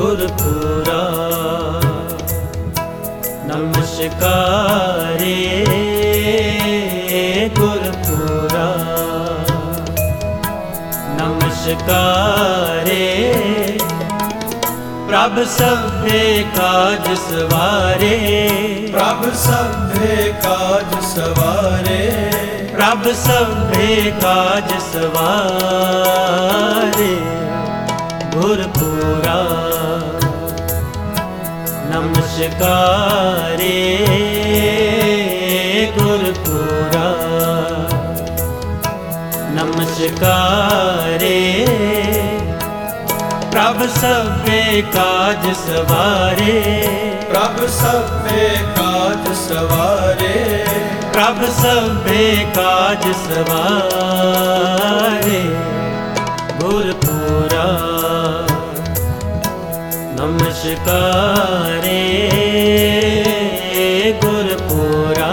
गुरपुरा नमस्कारे गुरपुरा नमस्कारे प्रभ सभे काज सवारे प्रभ सभे काज सवारे प्रभ सभे काज सवारे गुरपुरा नमस्कारे गुरपुरा नमस्कारे प्रभ सभे काज सवारे प्रभ सभे काज सवारे प्रभ सभे काज सवारे गुरपुरा नमस्कारे गुरपुरा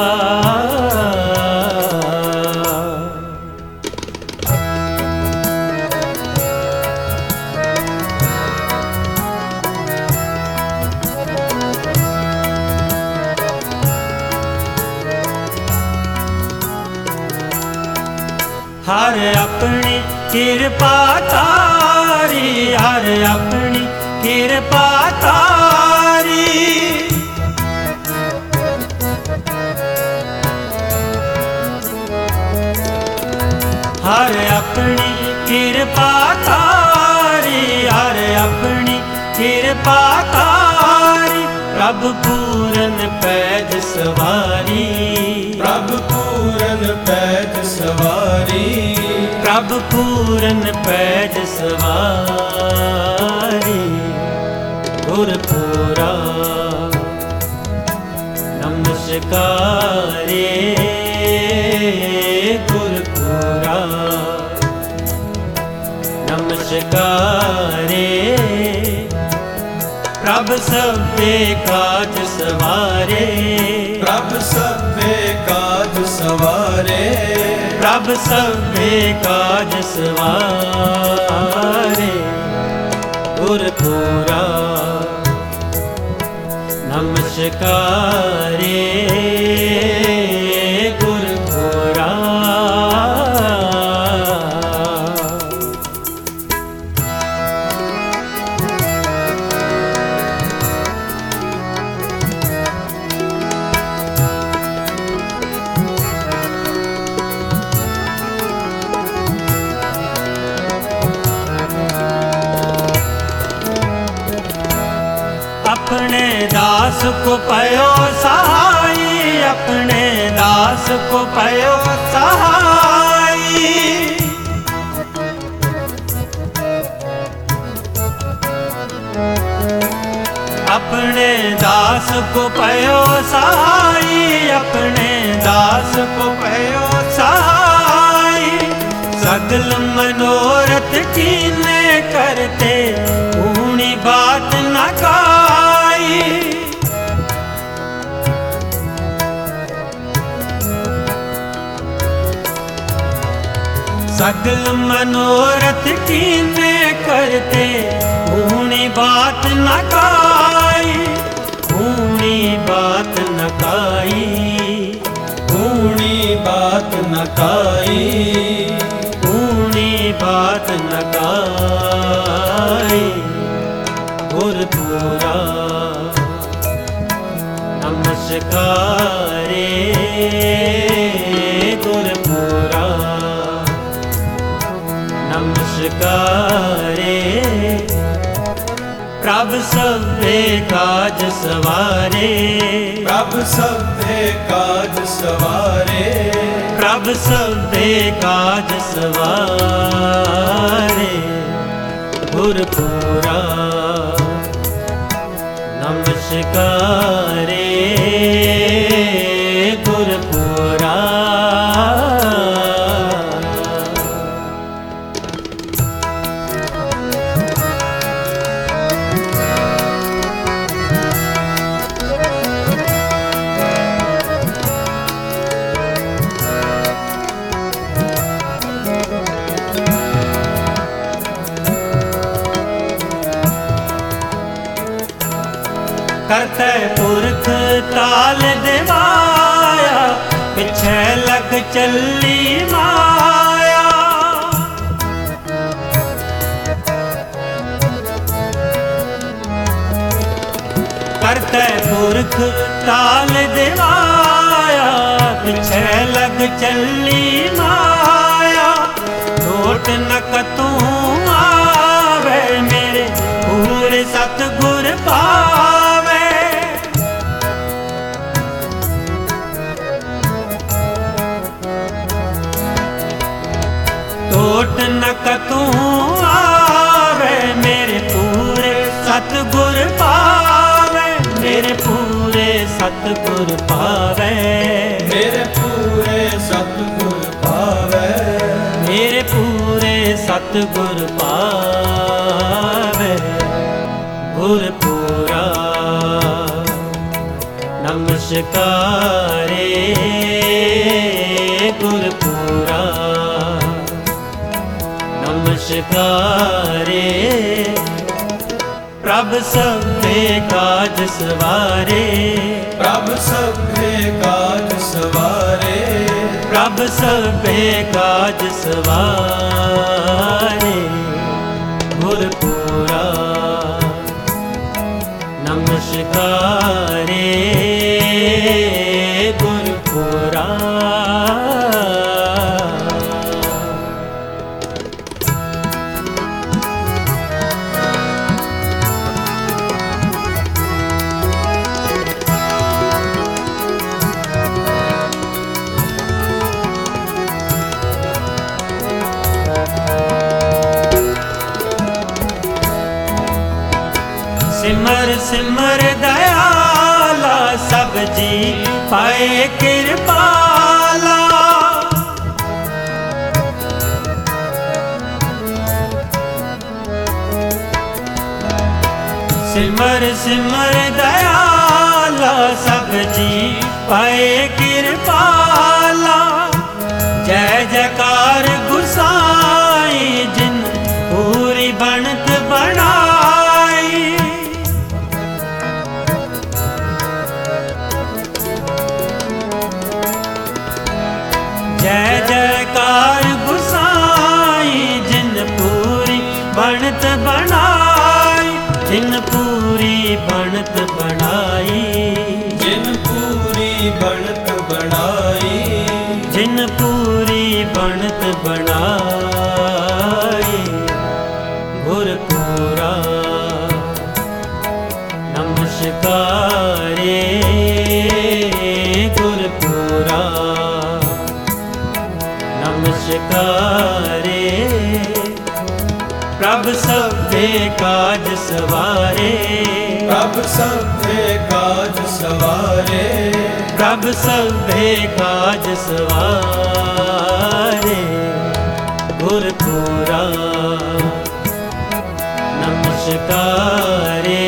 हर अपनी कृपा तारी हर अपनी कृपा तारी हर अपनी कृपा तारी हर अपनी कृपा तारी प्रभ पूरन पैज सवारी प्रभ पूरन पैज सवारी प्रभ पूरन पैज सवारी गुरपुरा नमस्कारे गुरपुरा नमस्कारे प्रभ सभे काज सवारे प्रभ सभे काज सवारे प्रभ सभे काज सवारे गुरपुरा नमस्कारे गुरपुरा अपने दास को पयो सहाई अपने दास को पयो सहाई अपने दास को पयो सहाई अपने दास को पयो सहाई सगल मनोरथ कीने करते ऊनी बात न काई सगल मनोरथ कीने करते ऊनी बात न काई ऊनी बात न काई ऊनी बात न काई ऊनी बात न काई गुरपुरा नमस्कारे गुरपुरा नमस्कारे प्रभ सभे काज सवारे प्रभ सभे काज सवारे प्रभ सभे काज सवारे गुरपुरा नमस्कारे गुरपुरा करते पुरख ताल दिवाया, पिछे लग चली माया। करते पुरख ताल दिवाया, पिछे लग चली माया। टोट न कतू आवे, मेरे पूरे सतगुर पावे। टोट न कतू आवे, मेरे पूरे सतगुर पावे। मेरे पूरे सतगुर पावे, मेरे पूरे सतगुर पावे। मेरे पूरे सतगुर पावे। गुरपुरा नमस्कारे, गुरपुरा नमस्कारे। प्रभ सभे काज सवारे, प्रभ सभे काज सवारे। प्रभ सभे काज सवारे। गुरपुरा नमस्कारे, गुरपुरा। सिमर सिमर दयाला, सब जी पाए कृपाला। सिमर सिमर दयाला, सब जी पाए कृपाला। जय जयकार गुसाई, जिन पूरी बनत बनाई। जय जयकार गुसाई, जिन पूरी बनत बनाई। जिन पूरी बनत बनाई, जिन पूरी बनत बनाई। जिन पूरी बनत बनाई। गुरपुरा नमस्कारे, गुरपुरा नमस्कारे। प्रभ सभे काज सवारे, प्रभ सभे काज सवारे। प्रभ सभे काज सवारे। गुरपुरा नमस्कारे,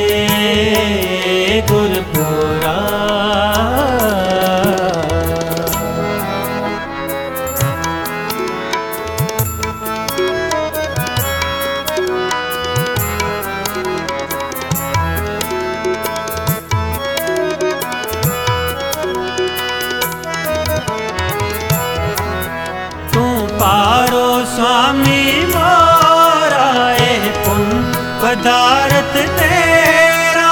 गुरपुरा। पारो स्वामी मोरा, ए पुण्य पदार्थ तेरा।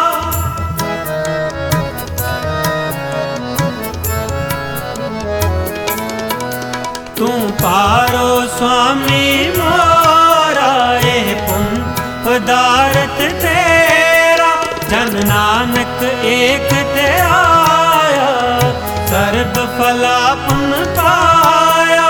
तू पारो स्वामी मोरा, ए पुण्य पदार्थ तेरा। जन नानक एक ते आया, सर्ब फला पुण्य पाया।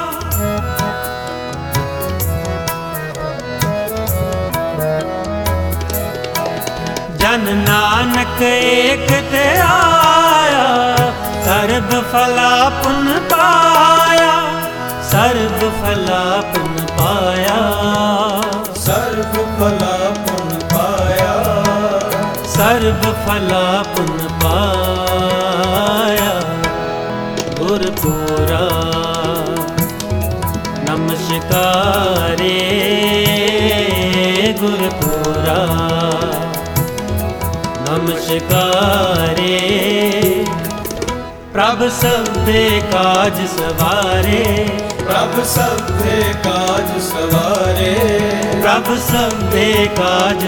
जन नानक एक ते आया, सर्ब फला पुण्य पाया। सर्ब फला पुण्य पाया। सर्ब फला पुण्य पाया। सर्ब फला पुण्य पाया। गुरपुरा नमस्कारे, गुरपुरा ਨਮਸਕਾਰੇ ਪ੍ਰਭ ਸਭੇ ਕਾਜ ਸਵਾਰੇ ਪ੍ਰਭ ਸਭੇ ਕਾਜ ਸਵਾਰੇ ਪ੍ਰਭ ਸਭੇ ਕਾਜ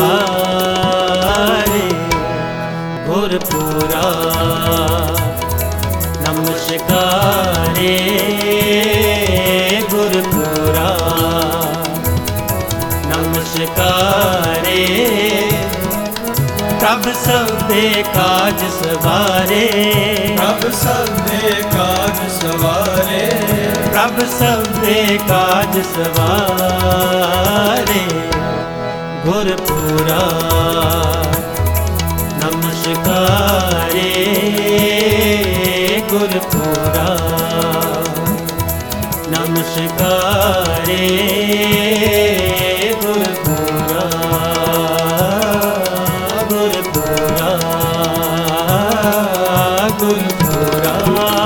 ਸਵਾਰੇ ਗੁਰਪੂਰਾ ਨਮਸਕਾਰੇ ਗੁਰਪੂਰਾ ਨਮਸਕਾਰੇ ਪ੍ਰਭ ਸਭੇ ਕਾਜ ਸਵਾਰੇ ਪ੍ਰਭ ਸਭੇ ਕਾਜ ਸਵਾਰੇ ਪ੍ਰਭ ਸਭੇ ਕਾਜ ਸਵਾਰੇ ਗੁਰਪੂਰਾ ਨਮਸਕਾਰੇ ਗੁਰਪੂਰਾ ਨਮਸਕਾਰੇ ਗੁਰਪੂਰਾ ਗੁਰਪੂਰਾ ਗੁਰਪੂਰਾ